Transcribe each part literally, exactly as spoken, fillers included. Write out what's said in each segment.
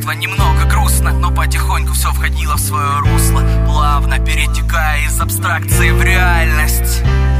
чувства. Немного грустно, но потихоньку все входило в свое русло, плавно перетекая из абстракции в реальность.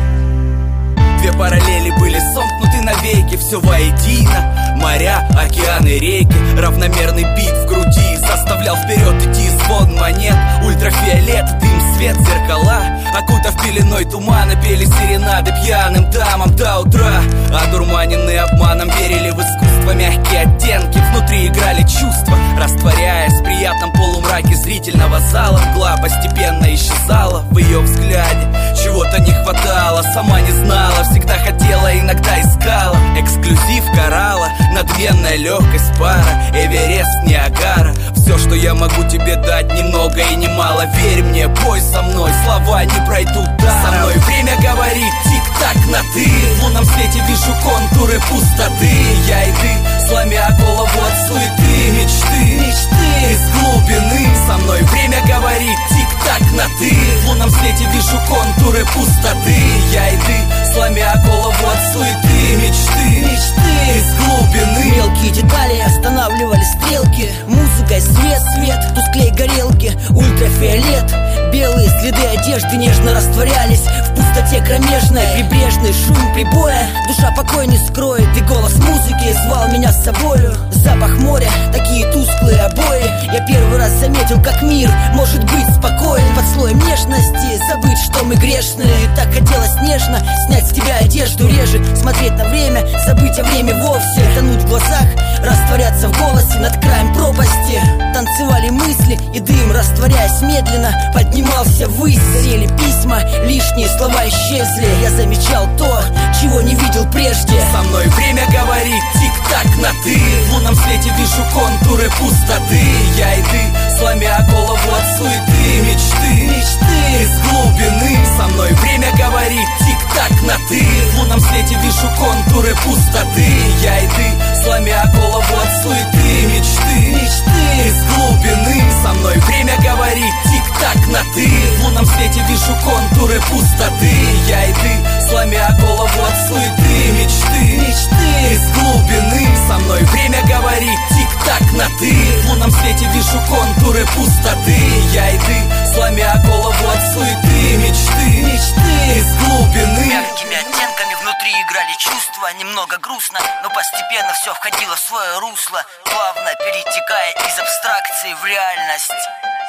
Две параллели были сомкнуты навеки, все воедино. Моря, океаны, реки, равномерный бит в груди заставлял вперед идти звон монет. Ультрафиолет, дым, свет, зеркала, окутав пеленой тумана, пели серенады пьяным дамам до утра. Одурманенные обманом верили в искусство, мягкие оттенки внутри играли чувства, растворяясь в приятном полумраке зрительного зала. Мгла постепенно исчезала в ее взгляде, чего-то не хватало, сама не знала, всегда хотела, иногда искала. Эксклюзив коралла, надменная легкость пара, Эверест, Ниагара. Все, что я могу тебе дать, немного и немало. Верь мне, бой со мной, слова не пройдут даром. Со мной время говорит тик-так на ты. В лунном свете вижу контуры пустоты. Я и ты, сломя голову от суеты, мечты, мечты из глубины. Со мной время говорит тик-так на ты. В лунном свете вижу контуры пустоты. Я и ты, сломя голову от суеты, мечты, мечты из глубины. Мелкие детали останавливали стрелки, музыка, свет, свет, тусклей горелки, ультрафиолет. Белые следы одежды нежно растворялись в пустоте кромешной. Прибрежный шум прибоя душа покой не скроет, и голос музыки звал меня с собою. Запах моря, такие тусклые обои. Я первый раз заметил, как мир может быть спокоен. Под слоем нежности забыть, что мы грешные. И так хотелось нежно снять с тебя одежду реже, смотреть на время, забыть о время вовсе. Тонуть в глазах, растворяться в голосе над краем пропасти. Танцевали мысли, и дым, растворяясь медленно, поднимался ввысь. Горели письма, лишние слова исчезли. Я замечал то, чего не видел прежде. Со мной время говорит тик-так на ты. В лунном свете вижу контуры пустоты. Я и ты, сломя голову от суеты, мечты, мечты из глубины. Со мной время говорит тик-так на ты. В лунном свете вижу контуры пустоты. Я и ты, сломя голову от суеты, мечты, мечты из глубины. Со мной время говорит тик-так на ты. В лунном свете вижу контуры пустоты. Я и ты, сломя голову от суеты, мечты, мечты из глубины. Со мной время говорит тик-так на ты. В лунном свете вижу контуры пустоты. Я и ты, сломя голову от суеты, мечты, мечты из глубины. Мягкими оттенками внутри играли чувства. Немного грустно, но постепенно все входило в свое русло, плавно перетекая из абстракции в реальность.